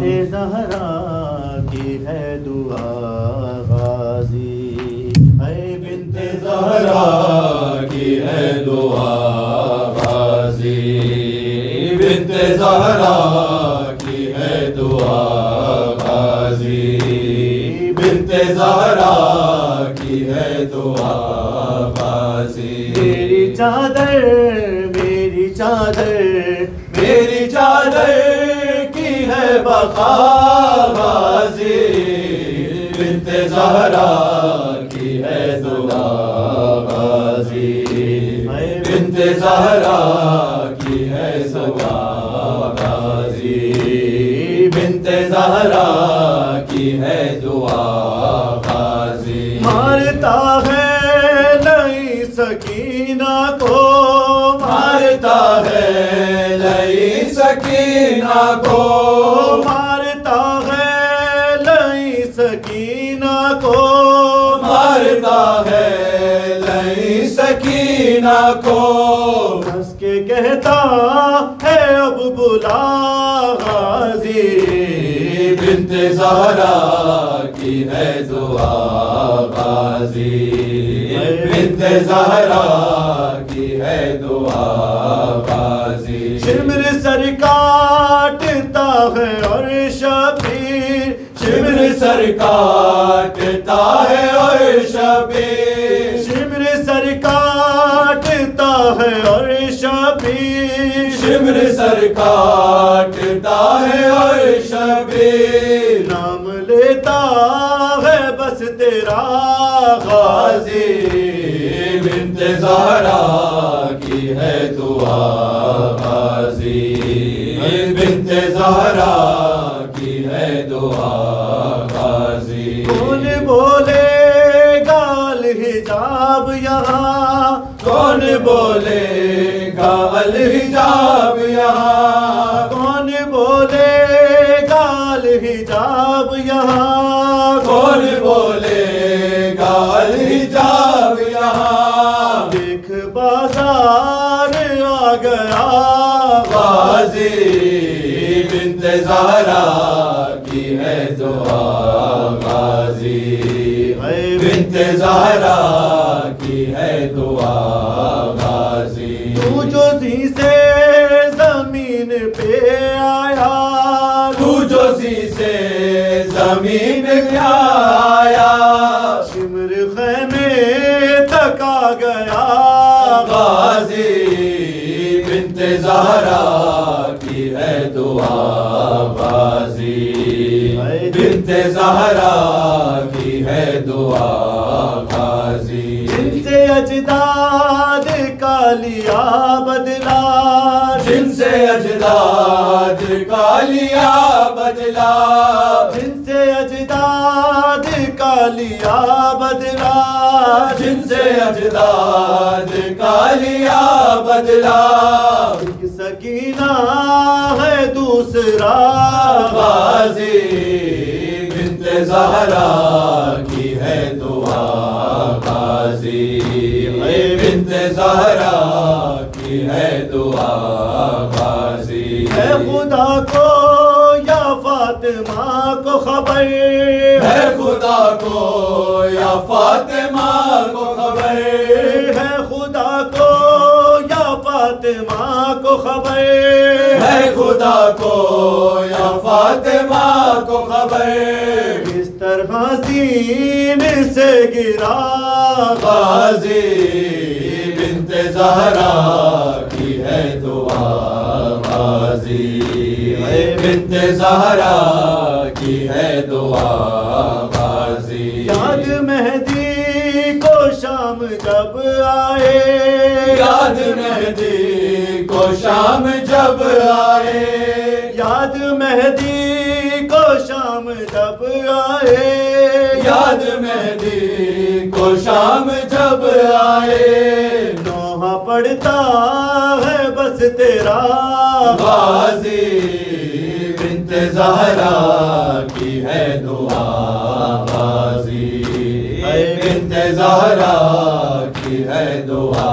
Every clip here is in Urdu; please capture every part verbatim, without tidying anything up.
بنت زہرا کی ہے دعا غازی، اے بنت زہرا کی ہے دعا غازی، بنت زہرا کی ہے دعا غازی، بنت زہرا کی ہے دعا غازی۔ میری چادر میری چادر میری چادر کی ہے بقا غازی، بنت زہرا کی ہے دعا غازی، بنت زہرا کی ہے دعا غازی، بنت زہرا کی ہے دعا غازی۔ مارتا ہے نئی سکینہ کو، مارتا ہے لئی سکینہ کو، مارتا ہے نئی سکینہ کو، مارتا ہے لئی سکینہ کو، ہنس کے کہتا ہے اب بلا غازی، بنت زہرا کی ہے دعا غازی، بنت زہرا کی ہے دعا غازی۔ شمر سر کاٹتا ہے اور شبیر، شمر سر کاٹتا ہے اور شبیر، شمر سر کاٹتا ہے اور شبیر، شمر سر کاٹتا ہے اور شبیر، نام لیتا ہے بس تیرا غازی، بنت زہرا کی ہے دعا غازی، بنت زہرا کی ہے دعا غازی۔ کون بولے گا الحجاب یہاں، کون بولے گا الحجاب یہاں، کون بولے گا الحجاب یہاں، کون بولے گا الحجاب یہاں، دیکھ بازار آ گیا غازی، بنت زہرا کی ہے دعا غازی، بنت زہرا کی ہے دعا غازی۔ تو جو سی سے زمین پہ آیا، تو جو سی سے زمین پہ آیا، شمر خیمے تک آ گیا غازی، بنت زہرا کی ہے دعا غازی، بنت زہرا کی ہے دعا غازی۔ جن سے اجداد کا لیا بدلا، جن سے اجداد کا لیا بدلا، جن سے اجداد کا لیا بدلا، جن سے اجداد کا لیا بدلا، ایک سکینہ ہے دوسرا غازی، بنت زہرا کی ہے دعا غازی، بنت زہرا کی ہے دعا غازی۔ ہے خدا کو یا فاطمہ کو خبر، ہے خدا کو یا فاطمہ کو خبر، ہے خدا کو یا فاطمہ کو خبر، ہے خدا کو یا فاطمہ کو خبر، کس طرح سین سے گرا غازی، بنت زہرا کی ہے دعا غازی، بنت زہرا کی ہے دعا غازی۔ یاد مہدی کو شام جب آئے، یاد مہدی کو شام جب آئے، یاد مہدی کو شام جب آئے، یاد مہدی کو شام جب آئے، نوحہ پڑھتا ہے بس تیرا غازی، بنت زہرا کی ہے دعا غازی، بنت زہرا کی ہے دعا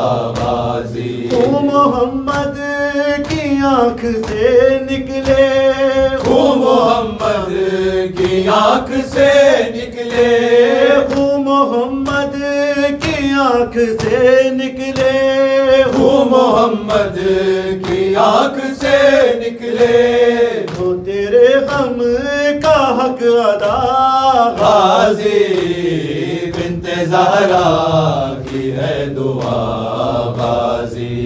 غازی۔ تو محمد کی آنکھ سے نکلے، وہ کی آنکھ سے نکلے وہ محمد کی آنکھ سے نکلے وہ محمد کی آنکھ سے نکلے وہ تیرے غم کا حق ادا غازی بنت زہرا کی ہے دعا